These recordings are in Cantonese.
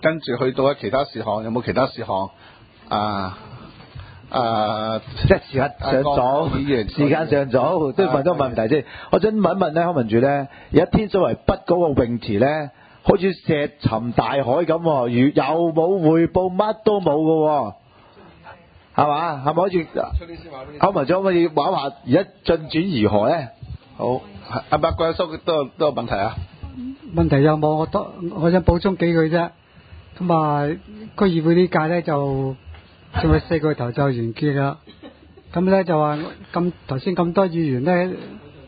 跟住去到其他事項，有冇其他事項？ 即係時間上早，時間上早，都問多個問題先。我想問一問咧，康文署咧，而家天水圍北嗰個泳池咧，好似石沉大海咁喎，又冇匯報，乜都冇嘅喎，係嘛？係咪好似康文署可唔可以話一話而家進展如何咧？ 好，阿伯貴叔都有問題啊？ 問題有冇？我想補充幾句啫。咁啊，區議會呢屆咧就仲有4個頭就完結啦。咁咧就話頭先咁多議員咧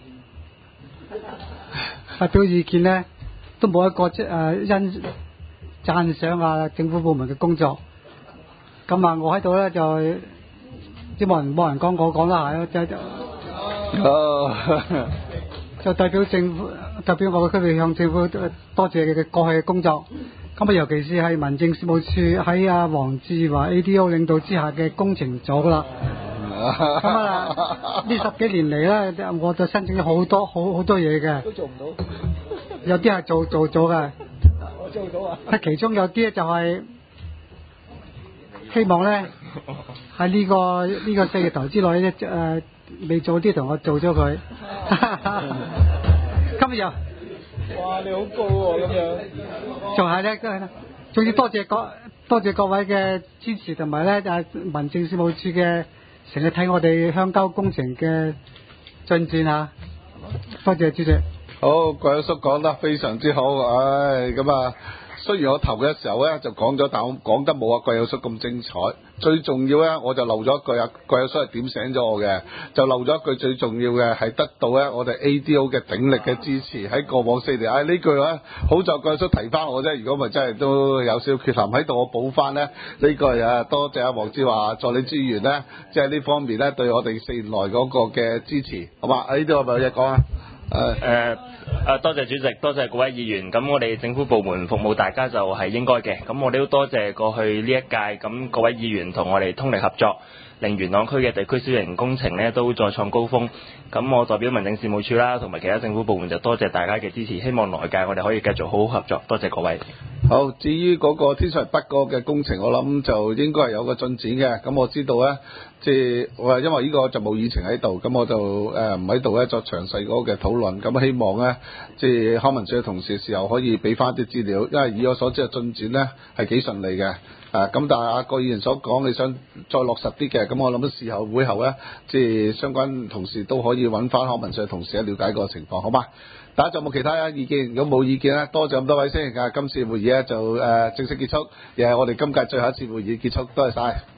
發表意見咧，都冇一個讚賞政府部門嘅工作。咁啊，我喺度咧就即冇人講，我講得下咯，就代表我嘅區域向政府多謝佢哋過去嘅工作。咁啊，尤其是係民政事務處喺黃志華 ADO 領導之下嘅工程組啦。咁啊，呢10幾年嚟咧，我就申請咗好多嘢嘅，都做唔到。有啲係做咗嘅，我做到啊。其中有啲咧就係希望咧喺呢個4個頭之內咧未做啲同我做咗佢。今日又哇，你好高喎咁樣。仲係咧，總之多謝各位嘅支持，同埋咧民政事務處嘅成日睇我哋鄉郊工程嘅進展啊！多謝主席。 好，貴叔講得非常之好，咁啊。雖然我頭嘅時候咧就講咗，但我講得冇貴叔咁精彩。最重要咧，我就漏咗一句貴叔係點醒咗我嘅，就漏咗一句最重要嘅係得到咧我哋 ADO 嘅鼎力嘅支持。喺過往4年，呢句咧好在貴叔提翻我啫，如果咪真係都有少少缺陷喺度，我補翻咧呢句多謝黃志華助理專員咧，即係呢方面咧對我哋4年來嗰個嘅支持，好嘛？呢度係咪有嘢講啊？ 多謝主席，多謝各位議員。咁我哋政府部門服務大家就係應該嘅。咁我哋都多謝過去呢一屆咁各位議員同我哋通力合作，令元朗區嘅地區小型工程呢都再創高峰。咁我代表民政事務處啦，同埋其他政府部門就多謝大家嘅支持。希望來屆我哋可以繼續好好合作。多謝各位。 好，至於嗰個天水圍北嗰個嘅工程，我諗就應該係有個進展嘅。咁我知道咧，即係我因為呢個就冇議程喺度，咁我就唔喺度咧作詳細嗰個嘅討論。咁希望咧，即係康文署嘅同事時候可以俾翻啲資料，因為以我所知嘅進展咧係幾順利嘅。咁但係阿郭議員所講，你想再落實啲嘅，咁我諗到事後會後咧，即係相關同事都可以揾翻康文署嘅同事了解個情況，好嗎？大家仲有冇其他意見？如果冇意見咧，多謝咁多位先。今次會議咧就正式結束，亦係我哋今屆最後一次會議結束，多謝晒。